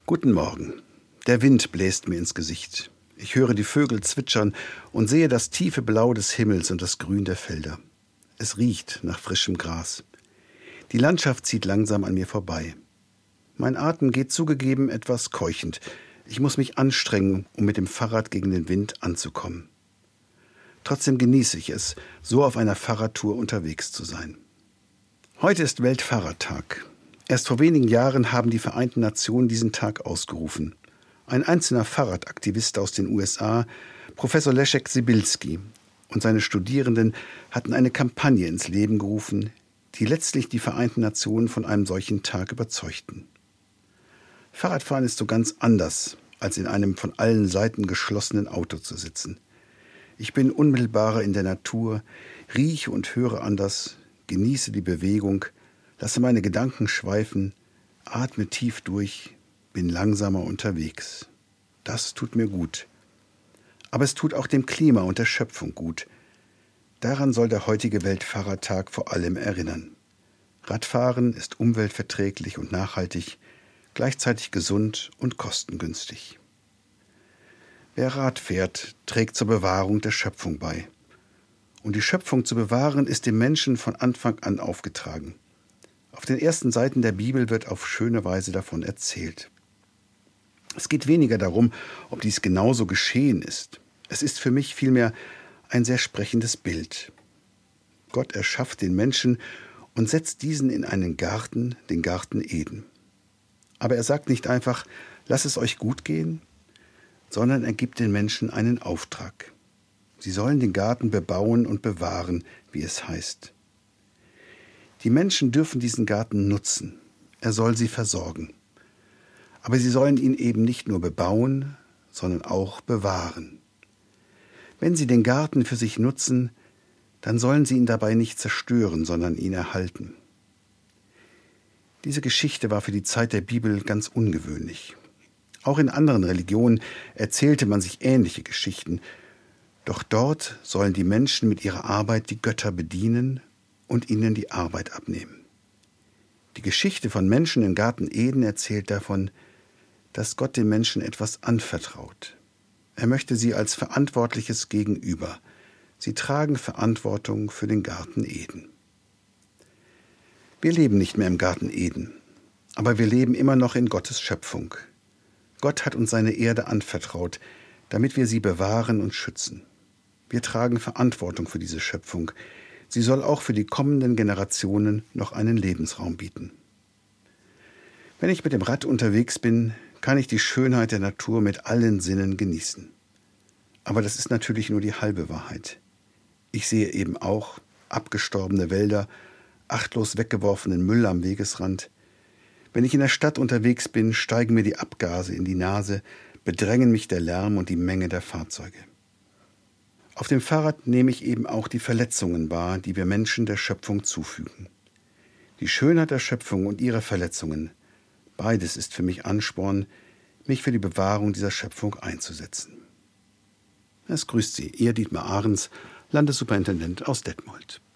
Guten Morgen. Der Wind bläst mir ins Gesicht. Ich höre die Vögel zwitschern und sehe das tiefe Blau des Himmels und das Grün der Felder. Es riecht nach frischem Gras. Die Landschaft zieht langsam an mir vorbei. Mein Atem geht zugegeben etwas keuchend. Ich muss mich anstrengen, um mit dem Fahrrad gegen den Wind anzukommen. Trotzdem genieße ich es, so auf einer Fahrradtour unterwegs zu sein. Heute ist Weltfahrradtag. Erst vor wenigen Jahren haben die Vereinten Nationen diesen Tag ausgerufen. Ein einzelner Fahrradaktivist aus den USA, Professor Leszek Sibilski, und seine Studierenden hatten eine Kampagne ins Leben gerufen, die letztlich die Vereinten Nationen von einem solchen Tag überzeugten. Fahrradfahren ist so ganz anders, als in einem von allen Seiten geschlossenen Auto zu sitzen. Ich bin unmittelbarer in der Natur, rieche und höre anders, genieße die Bewegung, lasse meine Gedanken schweifen, atme tief durch, bin langsamer unterwegs. Das tut mir gut. Aber es tut auch dem Klima und der Schöpfung gut. Daran soll der heutige Weltfahrradtag vor allem erinnern. Radfahren ist umweltverträglich und nachhaltig, gleichzeitig gesund und kostengünstig. Wer Rad fährt, trägt zur Bewahrung der Schöpfung bei. Und die Schöpfung zu bewahren, ist dem Menschen von Anfang an aufgetragen. Auf den ersten Seiten der Bibel wird auf schöne Weise davon erzählt. Es geht weniger darum, ob dies genauso geschehen ist. Es ist für mich vielmehr ein sehr sprechendes Bild. Gott erschafft den Menschen und setzt diesen in einen Garten, den Garten Eden. Aber er sagt nicht einfach, lasst es euch gut gehen, sondern er gibt den Menschen einen Auftrag. Sie sollen den Garten bebauen und bewahren, wie es heißt. Die Menschen dürfen diesen Garten nutzen. Er soll sie versorgen. Aber sie sollen ihn eben nicht nur bebauen, sondern auch bewahren. Wenn sie den Garten für sich nutzen, dann sollen sie ihn dabei nicht zerstören, sondern ihn erhalten. Diese Geschichte war für die Zeit der Bibel ganz ungewöhnlich. Auch in anderen Religionen erzählte man sich ähnliche Geschichten. Doch dort sollen die Menschen mit ihrer Arbeit die Götter bedienen und ihnen die Arbeit abnehmen. Die Geschichte von Menschen im Garten Eden erzählt davon, dass Gott den Menschen etwas anvertraut. Er möchte sie als Verantwortliches gegenüber. Sie tragen Verantwortung für den Garten Eden. Wir leben nicht mehr im Garten Eden, aber wir leben immer noch in Gottes Schöpfung. Gott hat uns seine Erde anvertraut, damit wir sie bewahren und schützen. Wir tragen Verantwortung für diese Schöpfung. Sie soll auch für die kommenden Generationen noch einen Lebensraum bieten. Wenn ich mit dem Rad unterwegs bin, kann ich die Schönheit der Natur mit allen Sinnen genießen. Aber das ist natürlich nur die halbe Wahrheit. Ich sehe eben auch abgestorbene Wälder, achtlos weggeworfenen Müll am Wegesrand. Wenn ich in der Stadt unterwegs bin, steigen mir die Abgase in die Nase, bedrängen mich der Lärm und die Menge der Fahrzeuge. Auf dem Fahrrad nehme ich eben auch die Verletzungen wahr, die wir Menschen der Schöpfung zufügen. Die Schönheit der Schöpfung und ihre Verletzungen, beides ist für mich Ansporn, mich für die Bewahrung dieser Schöpfung einzusetzen. Es grüßt Sie, Ihr Dietmar Ahrens, Landessuperintendent aus Detmold.